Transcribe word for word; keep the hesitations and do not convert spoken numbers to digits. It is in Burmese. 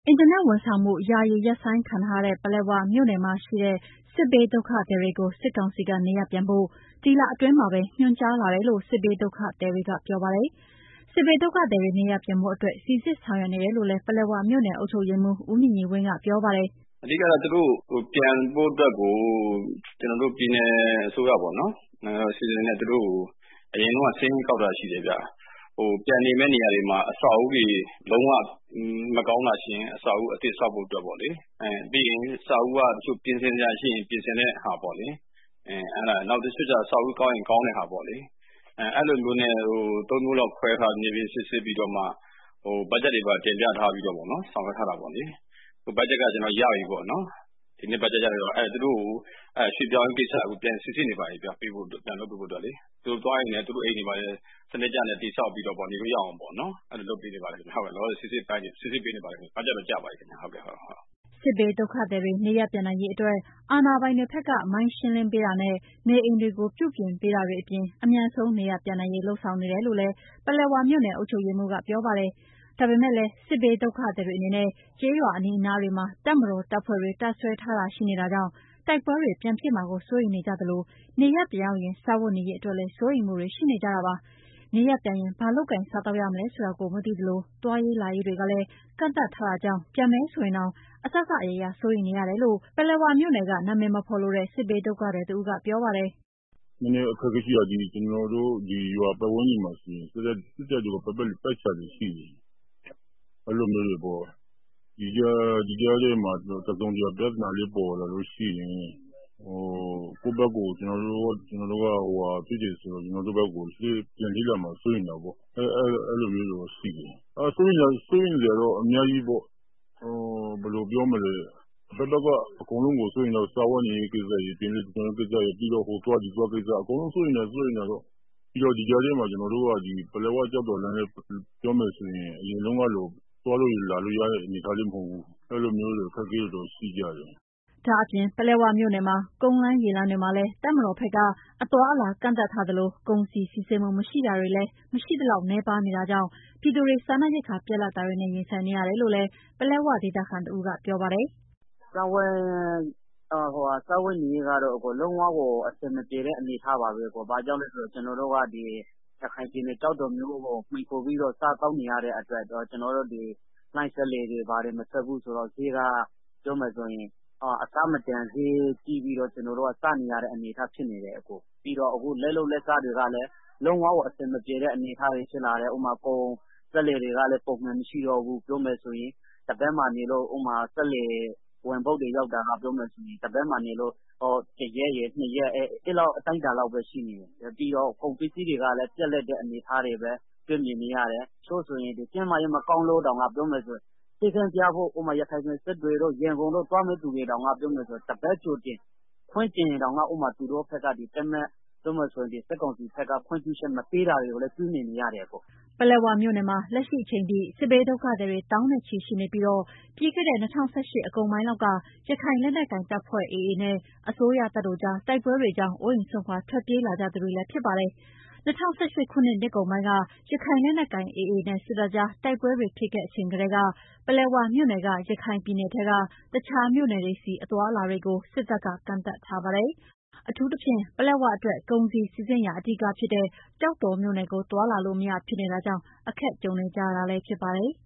အင်တာနက်ဝန်ဆောင်မှုယာယီရပ်ဆိုင်းခံထားရတဲ့ပလက်ဝမြို့နယ်မှာရှိတဲ့စစ်ဘေးဒုက္ခသည်တွေကိုစစ်ကောင်စီကနေရပ်ပြန်ဖို့ဒီလအတွင်းမှာပဲညွှန်ကြားလာတယ်လို့စစ်ဘေးဒုက္ခသည်တွေကပြောပါတယ်။စစ်ဘေးဒုက္ခသည်တွေနေရပ်ပြန်ဖို့အတွက်စီစစ်ဆောင်ရွက်နေတယ်လို့လည်းပလက်ဝမြို့နယ်အုပ်ချုပ်ရေးမှူးဦးညီညီဝင်းကပြောပါတယ်။ "အဓိကတော့သူတို့ပြန်ဖို့အတွက်ကိုကျနော်တို့ပြည်နယ်အစိုးရပေါ့နော်အစီအစဉ်နဲ့သူတို့ကိုအရင်တုန်းကစာရင်းကောက်ထားတာရှိတယ်ဗျ။ပြန်နေမယ့်နေရာတွေမှာအဆောက်အဦးတွေလုံးဝမကောင်းတာရှိရင်အဆောက်အဦးအသစ်ဆောက်ဖို့အတွက်ပေါ့လေ။ပြီးရင်အဆောက်အဦးကတချို့ပြင်ဆင်စရာရှိရင်ပြင်ဆင်တဲ့ဟာပေါ့လေ။နောက်တချို့ကျအဆောက်အဦးကောင်းရင်ကောင်းတဲ့ဟာပေါ့လေ။အဲလိုမျိုးနဲ့သုံးမျိုးလောက်ခွဲထားမြေပြင်စစ်ဆေးပြီးတော့မှဘတ်ဂျက်တွေပါတင်ပြထားပြီးတော့ပေါ့နော်ဆောင်ရွက်ထားတာပေါ့လေ။ဘတ်ဂျက်ကကျနော်ရပြီပေါ့နော်။ဒီနှစ်ဘတ်ဂျက်ရတော့သူတို့ကိုရွှေ့ပြောင်းရေးကိစ္စကိုပြန်စိစစ်နေပါပြီဗျပေးဖို့ပြန်လုပ်ပေးဖို့အတွက်လေ။သူတို့သွားရင်လည်းသူတို့အိမ်တွေမှာလည်းစနစ်ကျနဲ့တည်ဆောက်ပြီးတော့နေလို့ရအောင်ပေါ့နော်။အဲလိုလုပ်ပေးနေပါတယ်ခင်ဗျ။ဟုတ်ကဲ့လောလောဆယ်စိစစ်ပေးနေပါတယ်ခင်ဗျ။ဘတ်ဂျက်တော့ကျပါပြီခင်ဗျ။ဟုတ်ကဲ့ဟုတ်။"စစ်ဘေးဒုက္ခသည်တွေနေရပ်ပြန်နိုင်ရေးအတွက်အာဏာပိုင်တွေဘက်ကမိုင်းရှင်းလင်းပေးတာနဲ့နေအိမ်တွေကိုပြုပြင်ပေးတာတွေအပြင်အမြန်ဆုံးနေရပ်ပြန်နိုင်ရေးလုပ်ဆောင်နေတယ်လို့လည်းပလက်ဝမြို့နယ်အုပ်ချုပ်ရေးမှူးကပြောပါတယ်။ဒါပေမဲ့လည်းစစ်ဘေးဒုက္ခသည်တွေအနေနဲ့ကျေးရွာအနီးအနားတွေမှာတပ်မတော်တပ်ဖွဲ့တွေတပ်စွဲထားတာရှိနေတာကြောင့်တိုက်ပွဲတွေပြန်ဖြစ်မှာကိုစိုးရိမ်နေကြသလိုနေရပ်ပြန်ရောက်ရင်စားဝတ်နေရေးအတွက်လည်းစိုးရိမ်မှုတွေရှိနေကြတာပါ။နေရပ်ပြန်ရင်ဘာလုပ်ကိုင်စားသောက်ရမလဲဆိုတာကိုမသိသလိုသွားရေးလာရေးတွေကလည်းကန့်သတ်ထားတာကြောင့်ပြန်မယ်ဆိုရင်တောင်အစစအရာရာစိုးရိမ်နေရတယ်လို့ပလက်ဝမြို့နယ်ကနာမည်မဖော်လိုတဲ့စစ်ဘေးဒုက္ခသည်တဦးကပြောပါတယ်။"နည်းနည်းအခက်အခဲရှိတာကကျနော်တို့ရွာပတ်ဝန်းကျင်မှာဆိုရင်စစ်တပ်တွေကပတ်ချာလည်ရှိတယ်။အဲလိုမျိုးတွေပေါ့။ဒီကြားထဲမှာတစုံတရာပြဿနာလေးပေါ်လာလို့ရှိရင်ကိုယ့်ဘက်ကိုကျနော်တို့ကဖြစ်တယ်ဆိုတော့ကျနော်တို့ဘက်ကိုပြန်လေ့လာမှာစိုးရိမ်တာပေါ့။အဲလိုမျိုးတော့ရှိတယ်။စိုးရိမ်စရာတော့အများကြီးပေါ့။ဘယ်လိုပြောမလဲအဘက်ဘက်ကအကုန်လုံးကိုစိုးရိမ်တော့စားဝတ်နေရေးကိစ္စတွေပြန်လည်ထူထောင်ရေးကိစ္စတွေပြီးတော့ဟိုသွားဒီသွားကိစ္စအကုန်လုံးစိုးရိမ်တာစိုးရိမ်တာတော့ပြီးတော့ဒီကြားထဲမှာကျနော်တို့ကပလက်ဝကျောက်တော်လမ်းနဲ့ပြောမယ်ဆိုရင်အရင်တုန်းကလိုသွားလို့လာလို့ရတဲ့အနေအထားလည်းမဟုတ်ဘူး။အဲလိုမျိုးတွေအခက်အခဲတွေတော့ရှိကြတယ်။ " ဒါ့အပြင်ပလက်ဝမြို့နယ်မှာကုန်းလမ်းရေလမ်းတွေမှာလည်းတပ်မတော်ဘက်ကအသွားအလာကန့်သတ်ထားသလိုကုန်စည်စီးဆင်းမှုမရှိတာတွေလည်းမရှိသလောက်နည်းပါးနေတာကြောင့်ပြည်သူတွေစားနပ်ရိက္ခာပြတ်လပ်တာတွေနဲ့ရင်ဆိုင်နေရတယ်လို့လည်းပလက်ဝဒေသခံတဦးကပြောပါတယ်။"စားဝတ်နေရေးကတော့လုံးဝကိုအဆင်မပြေတဲ့အနေအထားပါပဲ။ဘာကြောင့်လဲဆိုတော့ကျနော်တို့ကရခိုင်ပြည်နယ်ကျောက်တော်မြို့ကိုမှီခိုပြီးတော့စားသောက်နေရတဲ့အတွက်ကျနော်တို့လှိုင်းစက်လှေတွေဘာတွေမထွက်ဘူးဆိုတော့ဈေးကပြောမယ်ဆိုရင်အဆမတန်ဈေးကြီးပြီးတော့ကျနော်တို့ကစားနေရတဲ့အနေအထားဖြစ်နေတယ်။ပြီးတော့အခုလက်လုပ်လက်စားတွေကလည်းလုံးဝကိုအဆင်မပြေတဲ့အနေအထားတွေဖြစ်လာတယ်။ဥပမာကုန်စက်လှေတွေကလည်းပုံမှန်မရှိတော့ဘူး။ပြောမယ်ဆိုရင်တပတ်မှာနေလို့ဥပမာစက်လှေဝင်ပုတ်တွေရောက်တာကပြောမယ်ဆိုရင်တပတ်မှာနေလို့တရက်ရယ်နှစ်ရက်အဲလောက်အတိုင်းအတာလောက်ပဲရှိနေတယ်။ပြီးတော့ကုန်ပစ္စည်းတွေကလည်းပြတ်လပ်တဲ့အနေအထားတွေပဲတွေ့မြင်နေရတယ်။တချို့ဆိုရင်ကျန်းမာရေးမကောင်းလို့တောင်မှပြောမယ်ဆိုရင်ဆေးခန်းပြဖို့ဥပမာရခိုင်ပြည်စစ်တွေတို့ရန်ကုန်တို့သွားမယ့်သူတွေတောင်မှပြောမယ်ဆိုရင်တပတ်ကြိုတင်ခွင့်တင်ရင်တောင်မှဥပမာသူတို့ဘက်ကတပ်မပြောမယ်ဆိုရင်စစ်ကောင်စီဘက်ကခွင့်ပြုချက်မပေးတာတွေကိုလည်းတွေ့မြင်နေရတယ်။ " ပလက်ဝမြို့နယ်မှာလက်ရှိအချိန်ထိစစ်ဘေးဒုက္ခသည်တွေသောင်းနဲ့ချီရှိနေပြီးပြီးခဲ့တဲ့၂၀၁၈အကုန်ပိုင်းလောက်ကရခိုင်လက်နက်ကိုင်တပ်ဖွဲ့ အေအေ နဲ့အစိုးရတပ်တို့ကြားတိုက်ပွဲတွေကြောင့်အိုးအိမ်စွန့်ခွာထွက်ပြေးလာကြသူတွေလည်းဖြစ်ပါတယ်။၂၀၁၈ခုနှစ်နှစ်ကုန်ပိုင်းကရခိုင်လက်နက်ကိုင် အေအေ နဲ့စစ်တပ်ကြားတိုက်ပွဲတွေဖြစ်ခဲ့ချိန်ကတည်းကပလက်ဝမြို့နယ်ကရခိုင်ပြည်နယ်ထဲကတခြားမြို့နယ်တွေဆီအသွားအလာတွေကိုစစ်တပ်ကကန့်သတ်ထားပါတယ်။အထူးသဖြင့်ပလက်ဝအတွက်ကုန်စည်စီးဆင်းရာအဓိကဖြစ်တဲ့ကျောက်တော်မြို့နယ်ကိုသွားလာလို့မရဖြစ်နေတာကြောင့်အခက်ကြုံနေကြရတာလည်းဖြစ်ပါတယ်။